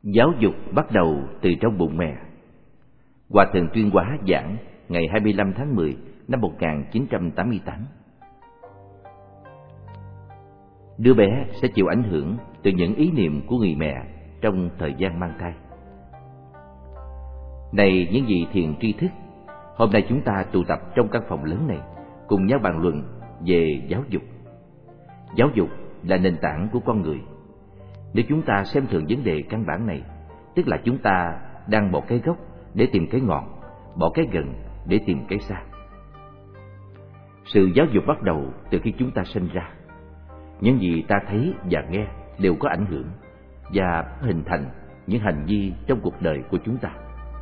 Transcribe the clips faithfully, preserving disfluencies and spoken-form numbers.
Giáo dục bắt đầu từ trong bụng mẹ. Hòa thượng Tuyên Hóa giảng ngày hai mươi lăm tháng mười năm một nghìn chín trăm tám mươi tám. Đứa bé sẽ chịu ảnh hưởng từ những ý niệm của người mẹ trong thời gian mang thai. Này những vị thiền tri thức, hôm nay chúng ta tụ tập trong căn phòng lớn này, cùng nhau bàn luận về giáo dục. Giáo dục là nền tảng của con người. Nếu chúng ta xem thường vấn đề căn bản này, tức là chúng ta đang bỏ cái gốc để tìm cái ngọn, bỏ cái gần để tìm cái xa. Sự giáo dục bắt đầu từ khi chúng ta sinh ra. Những gì ta thấy và nghe đều có ảnh hưởng và hình thành những hành vi trong cuộc đời của chúng ta.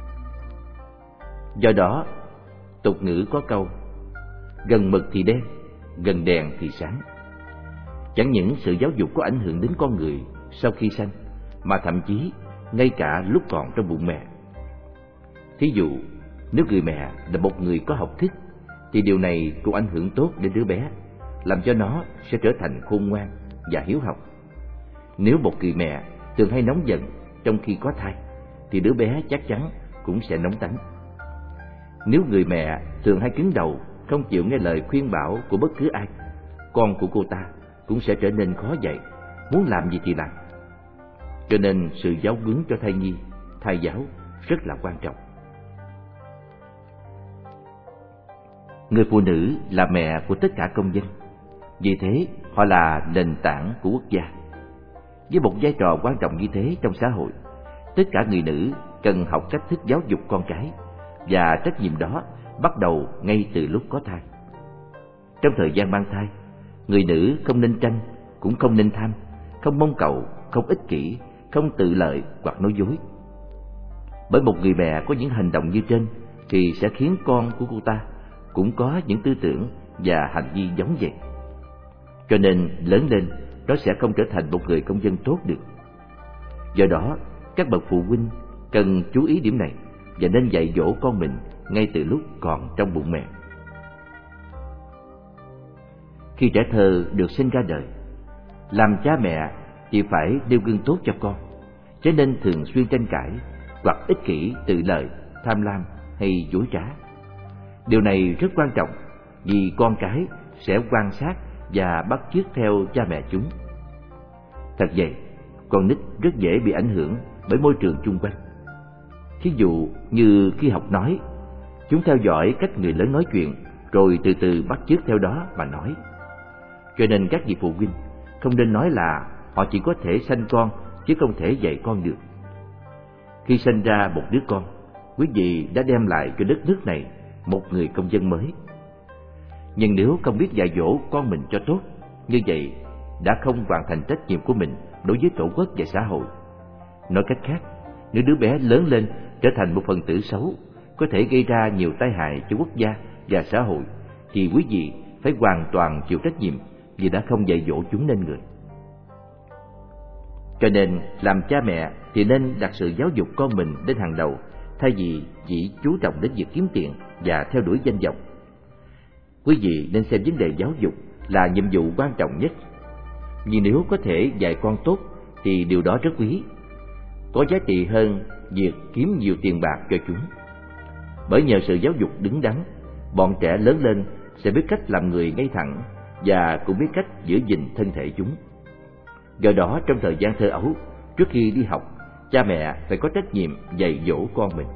Do đó, tục ngữ có câu gần mực thì đen, gần đèn thì sáng. Chẳng những sự giáo dục có ảnh hưởng đến con người sau khi sanh, mà thậm chí ngay cả lúc còn trong bụng mẹ. Thí dụ, nếu người mẹ là một người có học thức, thì điều này cũng ảnh hưởng tốt đến đứa bé, làm cho nó sẽ trở thành khôn ngoan và hiếu học. Nếu một người mẹ thường hay nóng giận trong khi có thai, thì đứa bé chắc chắn cũng sẽ nóng tánh. Nếu người mẹ thường hay cứng đầu, không chịu nghe lời khuyên bảo của bất cứ ai, con của cô ta cũng sẽ trở nên khó dạy, muốn làm gì thì làm. Cho nên sự giáo huấn cho thai nhi, thai giáo rất là quan trọng. Người phụ nữ là mẹ của tất cả công dân, vì thế họ là nền tảng của quốc gia. Với một vai trò quan trọng như thế trong xã hội, tất cả người nữ cần học cách thức giáo dục con cái, và trách nhiệm đó bắt đầu ngay từ lúc có thai. Trong thời gian mang thai, người nữ không nên tranh, cũng không nên tham, không mong cầu, không ích kỷ, không tự lợi hoặc nói dối. Bởi một người mẹ có những hành động như trên thì sẽ khiến con của cô ta cũng có những tư tưởng và hành vi giống vậy. Cho nên lớn lên nó sẽ không trở thành một người công dân tốt được. Do đó, các bậc phụ huynh cần chú ý điểm này và nên dạy dỗ con mình ngay từ lúc còn trong bụng mẹ. Khi trẻ thơ được sinh ra đời, làm cha mẹ thì phải nêu gương tốt cho con, chứ nên thường xuyên tranh cãi hoặc ích kỷ, tự lợi, tham lam hay dối trá. Điều này rất quan trọng vì con cái sẽ quan sát và bắt chước theo cha mẹ chúng. Thật vậy, con nít rất dễ bị ảnh hưởng bởi môi trường chung quanh. Thí dụ như khi học nói, chúng theo dõi cách người lớn nói chuyện, rồi từ từ bắt chước theo đó mà nói. Cho nên các vị phụ huynh không nên nói là họ chỉ có thể sanh con chứ không thể dạy con được. Khi sinh ra một đứa con, quý vị đã đem lại cho đất nước này một người công dân mới. Nhưng nếu không biết dạy dỗ con mình cho tốt, như vậy đã không hoàn thành trách nhiệm của mình đối với tổ quốc và xã hội. Nói cách khác, nếu đứa bé lớn lên trở thành một phần tử xấu, có thể gây ra nhiều tai hại cho quốc gia và xã hội, thì quý vị phải hoàn toàn chịu trách nhiệm vì đã không dạy dỗ chúng nên người. Cho nên làm cha mẹ thì nên đặt sự giáo dục con mình lên hàng đầu, thay vì chỉ chú trọng đến việc kiếm tiền và theo đuổi danh vọng. Quý vị nên xem vấn đề giáo dục là nhiệm vụ quan trọng nhất. Vì nếu có thể dạy con tốt thì điều đó rất quý, có giá trị hơn việc kiếm nhiều tiền bạc cho chúng. Bởi nhờ sự giáo dục đứng đắn, bọn trẻ lớn lên sẽ biết cách làm người ngay thẳng và cũng biết cách giữ gìn thân thể chúng. Do đó trong thời gian thơ ấu, trước khi đi học, cha mẹ phải có trách nhiệm dạy dỗ con mình.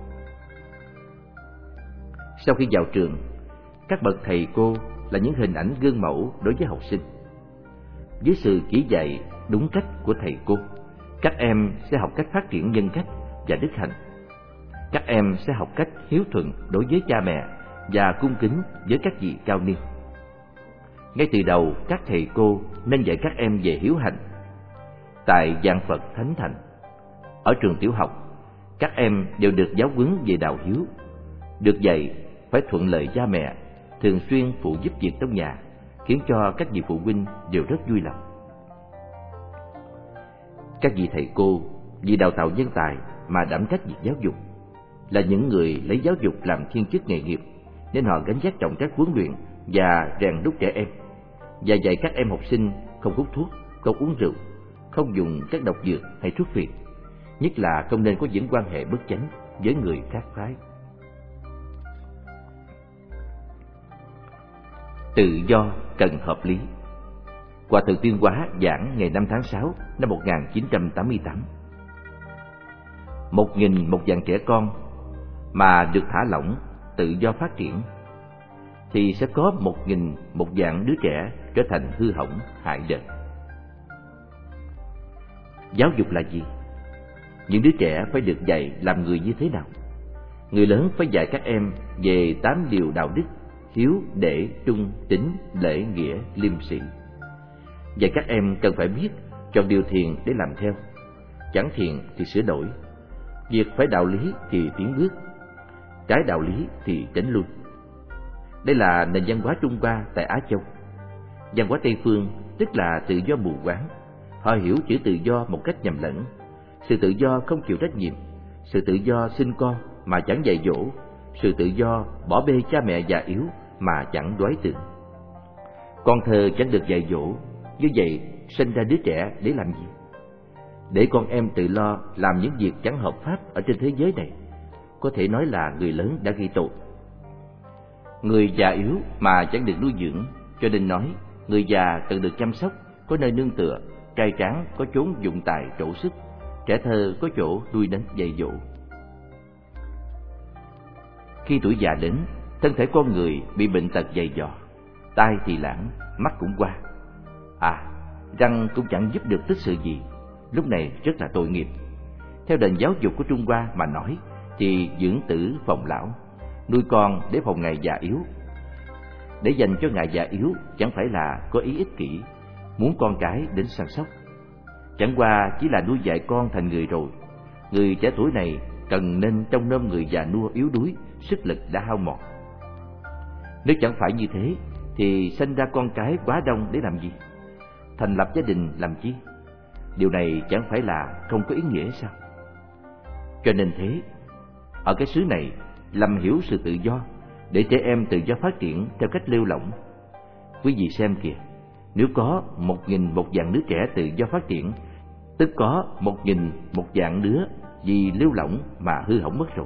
Sau khi vào trường, các bậc thầy cô là những hình ảnh gương mẫu đối với học sinh. Với sự chỉ dạy đúng cách của thầy cô, các em sẽ học cách phát triển nhân cách và đức hạnh. Các em sẽ học cách hiếu thuận đối với cha mẹ và cung kính với các vị cao niên. Ngay từ đầu, các thầy cô nên dạy các em về hiếu hạnh. Tại Giảng Phật Thánh Thành, ở trường tiểu học, các em đều được giáo huấn về đạo hiếu, được dạy phải thuận lợi cha mẹ, thường xuyên phụ giúp việc trong nhà, khiến cho các vị phụ huynh đều rất vui lòng. Các vị thầy cô vì đào tạo nhân tài mà đảm trách việc giáo dục, là những người lấy giáo dục làm thiên chức nghề nghiệp, nên họ gánh vác trọng trách huấn luyện và rèn đúc trẻ em, và dạy các em học sinh không hút thuốc, không uống rượu, không dùng các độc dược hay thuốc phiện, nhất là không nên có những quan hệ bất chánh với người khác phái. Tự do cần hợp lý. Hòa thượng Tuyên Hóa giảng ngày năm tháng sáu năm một nghìn chín trăm tám mươi tám. Một nghìn một vạn trẻ con mà được thả lỏng tự do phát triển, thì sẽ có một nghìn một vạn đứa trẻ trở thành hư hỏng hại đời. Giáo dục là gì? Những đứa trẻ phải được dạy làm người như thế nào? Người lớn phải dạy các em về tám điều đạo đức: hiếu, đệ, trung, tín, lễ, nghĩa, liêm sĩ. Và các em cần phải biết chọn điều thiện để làm theo, chẳng thiện thì sửa đổi. Việc phải đạo lý thì tiến bước, trái đạo lý thì tránh lui. Đây là nền văn hóa Trung Hoa tại Á Châu. Văn hóa Tây Phương tức là tự do mù quáng. Họ hiểu chữ tự do một cách nhầm lẫn. Sự tự do không chịu trách nhiệm, sự tự do sinh con mà chẳng dạy dỗ, sự tự do bỏ bê cha mẹ già yếu mà chẳng đoái tưởng. Con thơ chẳng được dạy dỗ, như vậy sinh ra đứa trẻ để làm gì? Để con em tự lo làm những việc chẳng hợp pháp ở trên thế giới này, có thể nói là người lớn đã gây tội. Người già yếu mà chẳng được nuôi dưỡng, cho nên nói người già cần được chăm sóc, có nơi nương tựa, trai tráng có chốn dụng tài trổ sức, trẻ thơ có chỗ nuôi nấng dạy dỗ. Khi tuổi già đến, thân thể con người bị bệnh tật dày dò, tai thì lãng, mắt cũng qua. À, răng cũng chẳng giúp được tích sự gì, lúc này rất là tội nghiệp. Theo nền giáo dục của Trung Hoa mà nói, thì dưỡng tử phòng lão, nuôi con để phòng ngày già yếu. Để dành cho ngày già yếu chẳng phải là có ý ích kỷ, muốn con cái đến săn sóc. Chẳng qua chỉ là nuôi dạy con thành người rồi. Người trẻ tuổi này cần nên trông nom người già nua yếu đuối, sức lực đã hao mòn. Nếu chẳng phải như thế, thì sinh ra con cái quá đông để làm gì? Thành lập gia đình làm chi? Điều này chẳng phải là không có ý nghĩa sao? Cho nên thế, ở cái xứ này lầm hiểu sự tự do, để trẻ em tự do phát triển theo cách lêu lỏng. Quý vị xem kìa, nếu có một nghìn một vạn đứa trẻ tự do phát triển, tức có một nghìn một vạn đứa vì lêu lỏng mà hư hỏng mất rồi.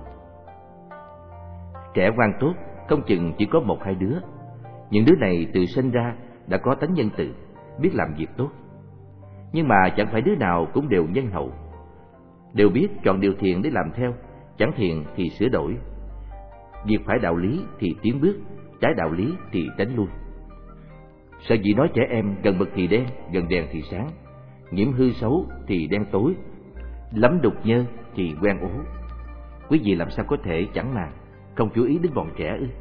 Trẻ ngoan tốt không chừng chỉ có một hai đứa. Những đứa này từ sinh ra đã có tánh nhân từ, biết làm việc tốt. Nhưng mà chẳng phải đứa nào cũng đều nhân hậu, đều biết chọn điều thiện để làm theo, chẳng thiện thì sửa đổi. Việc phải đạo lý thì tiến bước, trái đạo lý thì tránh lui. Sở dĩ nói trẻ em gần mực thì đen, gần đèn thì sáng, nhiễm hư xấu thì đen tối, lắm đục nhơ thì quen ố. Quý vị làm sao có thể chẳng màng, không chú ý đến bọn trẻ ư?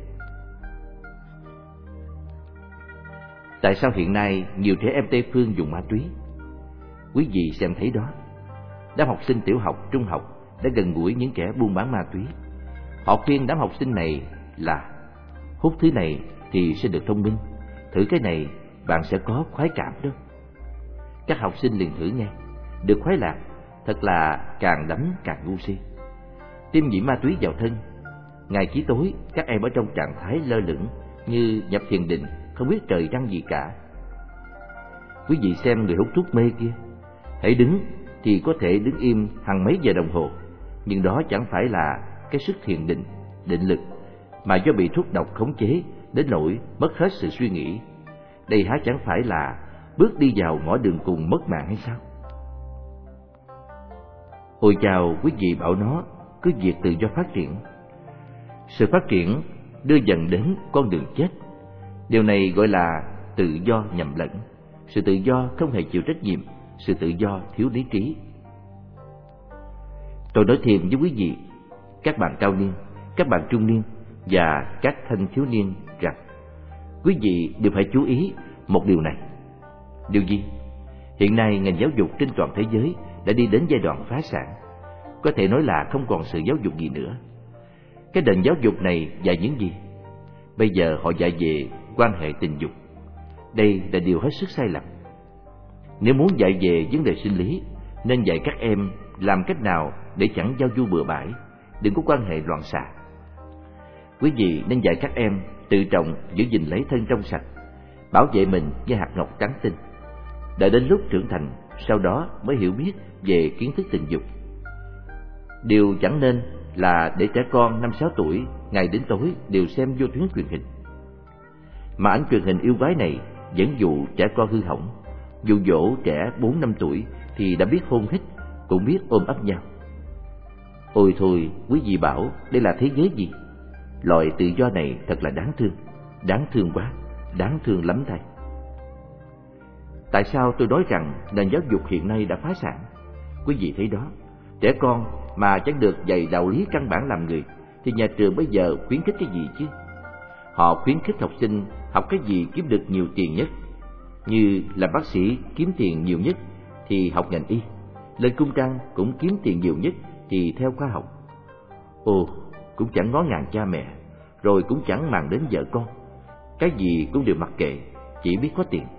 Tại sao hiện nay nhiều trẻ em Tây Phương dùng ma túy? Quý vị xem thấy đó. Đám học sinh tiểu học, trung học đã gần gũi những kẻ buôn bán ma túy. Họ khuyên đám học sinh này là hút thứ này thì sẽ được thông minh, thử cái này bạn sẽ có khoái cảm đó. Các học sinh liền thử nghe, được khoái lạc, thật là càng đánh càng ngu si. Tiêm nhiễm ma túy vào thân, ngày chí tối các em ở trong trạng thái lơ lửng như nhập thiền định, không biết trời trăng gì cả. Quý vị xem người hút thuốc mê kia, hãy đứng thì có thể đứng im hàng mấy giờ đồng hồ, nhưng đó chẳng phải là cái sức thiền định, định lực, mà do bị thuốc độc khống chế đến nỗi mất hết sự suy nghĩ. Đây há chẳng phải là bước đi vào ngõ đường cùng mất mạng hay sao? Ôi chào, quý vị bảo nó cứ việc tự do phát triển. Sự phát triển đưa dần đến con đường chết. Điều này gọi là tự do nhầm lẫn, sự tự do không hề chịu trách nhiệm, sự tự do thiếu lý trí. Tôi nói thêm với quý vị, các bạn cao niên, các bạn trung niên và các thanh thiếu niên rằng quý vị đều phải chú ý một điều này. Điều gì? Hiện nay ngành giáo dục trên toàn thế giới đã đi đến giai đoạn phá sản, có thể nói là không còn sự giáo dục gì nữa. Cái nền giáo dục này dạy những gì? Bây giờ họ dạy về quan hệ tình dục. Đây là điều hết sức sai lầm. Nếu muốn dạy về vấn đề sinh lý, nên dạy các em làm cách nào để chẳng giao du bừa bãi, đừng có quan hệ loạn xạ. Quý vị nên dạy các em tự trọng giữ gìn lấy thân trong sạch, bảo vệ mình như hạt ngọc trắng tinh. Đợi đến lúc trưởng thành, sau đó mới hiểu biết về kiến thức tình dục. Điều chẳng nên là để trẻ con năm sáu tuổi ngày đến tối đều xem vô tuyến truyền hình. Mà ảnh truyền hình yêu quái này dẫn dụ trẻ con hư hỏng, dụ dỗ trẻ bốn năm tuổi thì đã biết hôn hít, cũng biết ôm ấp nhau. Ôi thôi, quý vị bảo đây là thế giới gì? Loại tự do này thật là đáng thương, đáng thương quá, đáng thương lắm thầy. Tại sao tôi nói rằng nền giáo dục hiện nay đã phá sản? Quý vị thấy đó, trẻ con mà chẳng được dạy đạo lý căn bản làm người thì nhà trường bây giờ khuyến khích cái gì chứ? Họ khuyến khích học sinh học cái gì kiếm được nhiều tiền nhất. Như là bác sĩ kiếm tiền nhiều nhất thì học ngành y, lên cung trăng cũng kiếm tiền nhiều nhất thì theo khoa học. Ồ, cũng chẳng ngó ngàng cha mẹ, rồi cũng chẳng màng đến vợ con, cái gì cũng đều mặc kệ, chỉ biết có tiền.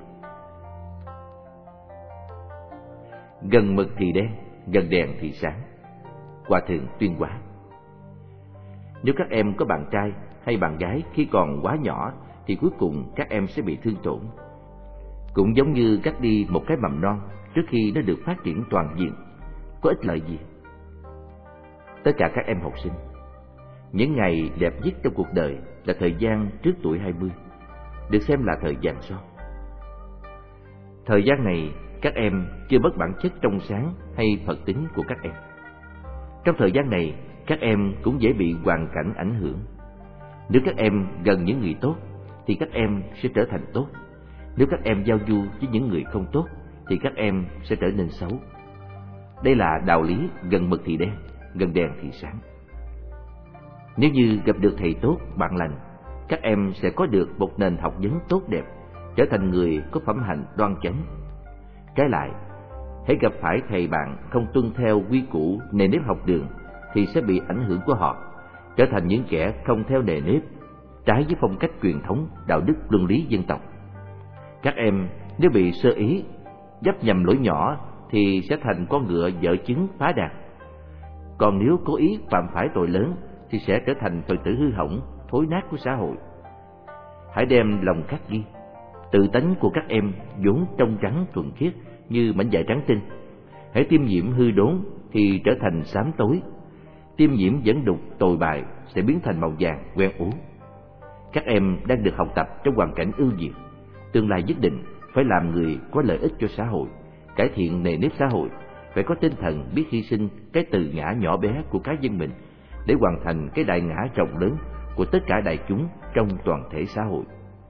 Gần mực thì đen, gần đèn thì sáng. Hòa thượng Tuyên Hóa. Nếu các em có bạn trai hay bạn gái khi còn quá nhỏ thì cuối cùng các em sẽ bị thương tổn. Cũng giống như cắt đi một cái mầm non trước khi nó được phát triển toàn diện, có ích lợi gì? Tất cả các em học sinh, những ngày đẹp nhất trong cuộc đời là thời gian trước tuổi hai mươi, được xem là thời vàng son. Thời gian này các em chưa mất bản chất trong sáng hay Phật tính của các em. Trong thời gian này các em cũng dễ bị hoàn cảnh ảnh hưởng. Nếu các em gần những người tốt thì các em sẽ trở thành tốt. Nếu các em giao du với những người không tốt thì các em sẽ trở nên xấu. Đây là đạo lý gần mực thì đen, gần đèn thì sáng. Nếu như gặp được thầy tốt, bạn lành, các em sẽ có được một nền học vấn tốt đẹp, trở thành người có phẩm hạnh đoan chánh. Trái lại, hãy gặp phải thầy bạn không tuân theo quy củ nề nếp học đường thì sẽ bị ảnh hưởng của họ, trở thành những kẻ không theo nề nếp, trái với phong cách truyền thống đạo đức luân lý dân tộc. Các em nếu bị sơ ý, dấp nhầm lỗi nhỏ thì sẽ thành con ngựa dở chứng phá đàn. Còn nếu cố ý phạm phải tội lớn thì sẽ trở thành phần tử hư hỏng, thối nát của xã hội. Hãy đem lòng khắc ghi, tự tánh của các em vốn trong trắng thuần khiết như mảnh vải trắng tinh. Hãy tiêm nhiễm hư đốn thì trở thành xám tối, tiêm nhiễm dẫn đục tồi bại sẽ biến thành màu vàng quen ú. Các em đang được học tập trong hoàn cảnh ưu việt, tương lai nhất định phải làm người có lợi ích cho xã hội, cải thiện nề nếp xã hội, phải có tinh thần biết hy sinh cái từ ngã nhỏ bé của cá nhân mình để hoàn thành cái đại ngã rộng lớn của tất cả đại chúng trong toàn thể xã hội.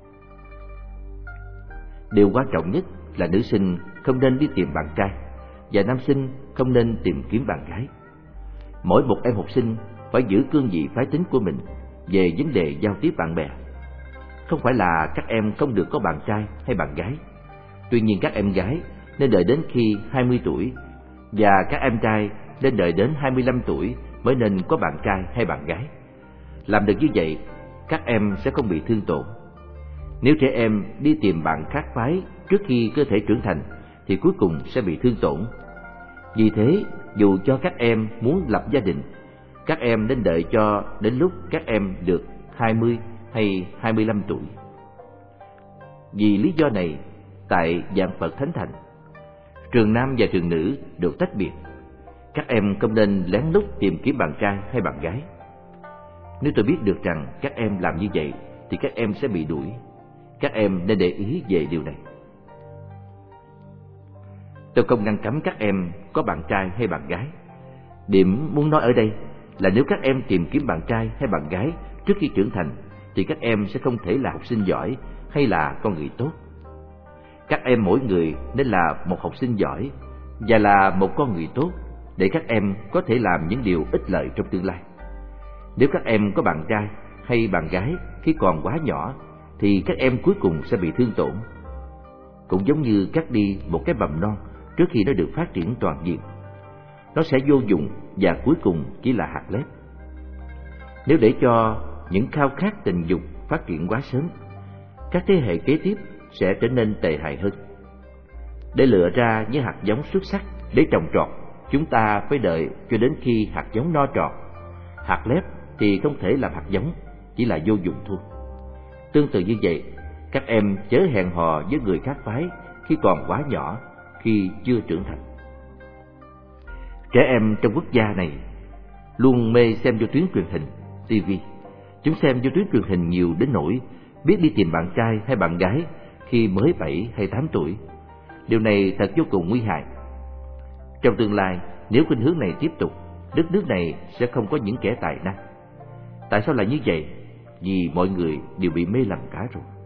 Điều quan trọng nhất là nữ sinh không nên đi tìm bạn trai và nam sinh không nên tìm kiếm bạn gái. Mỗi một em học sinh phải giữ cương vị phái tính của mình về vấn đề giao tiếp bạn bè. Không phải là các em không được có bạn trai hay bạn gái. Tuy nhiên các em gái nên đợi đến khi hai mươi tuổi và các em trai nên đợi đến hai mươi lăm tuổi mới nên có bạn trai hay bạn gái. Làm được như vậy, các em sẽ không bị thương tổn. Nếu trẻ em đi tìm bạn khác phái trước khi cơ thể trưởng thành thì cuối cùng sẽ bị thương tổn. Vì thế, dù cho các em muốn lập gia đình, các em nên đợi cho đến lúc các em được hai mươi hay hai mươi lăm tuổi. Vì lý do này, tại Vạn Phật Thánh Thành, trường nam và trường nữ được tách biệt. Các em không nên lén lút tìm kiếm bạn trai hay bạn gái. Nếu tôi biết được rằng các em làm như vậy thì các em sẽ bị đuổi. Các em nên để ý về điều này. Tôi không ngăn cấm các em có bạn trai hay bạn gái. Điểm muốn nói ở đây là nếu các em tìm kiếm bạn trai hay bạn gái trước khi trưởng thành thì các em sẽ không thể là học sinh giỏi hay là con người tốt. Các em mỗi người nên là một học sinh giỏi và là một con người tốt để các em có thể làm những điều ích lợi trong tương lai. Nếu các em có bạn trai hay bạn gái khi còn quá nhỏ thì các em cuối cùng sẽ bị thương tổn. Cũng giống như cắt đi một cái mầm non trước khi nó được phát triển toàn diện. Nó sẽ vô dụng và cuối cùng chỉ là hạt lép. Nếu để cho những khao khát tình dục phát triển quá sớm, các thế hệ kế tiếp sẽ trở nên tệ hại hơn. Để lựa ra những hạt giống xuất sắc để trồng trọt, chúng ta phải đợi cho đến khi hạt giống no tròn. Hạt lép thì không thể làm hạt giống, chỉ là vô dụng thôi. Tương tự như vậy, các em chớ hẹn hò với người khác phái khi còn quá nhỏ, khi chưa trưởng thành. Trẻ em trong quốc gia này luôn mê xem vô tuyến truyền hình, ti vi. Chúng xem vô tuyến truyền hình nhiều đến nỗi biết đi tìm bạn trai hay bạn gái khi mới bảy hay tám tuổi. Điều này thật vô cùng nguy hại. Trong tương lai, nếu khuynh hướng này tiếp tục, đất nước này sẽ không có những kẻ tài năng. Tại sao lại như vậy? Vì mọi người đều bị mê lầm cả rồi.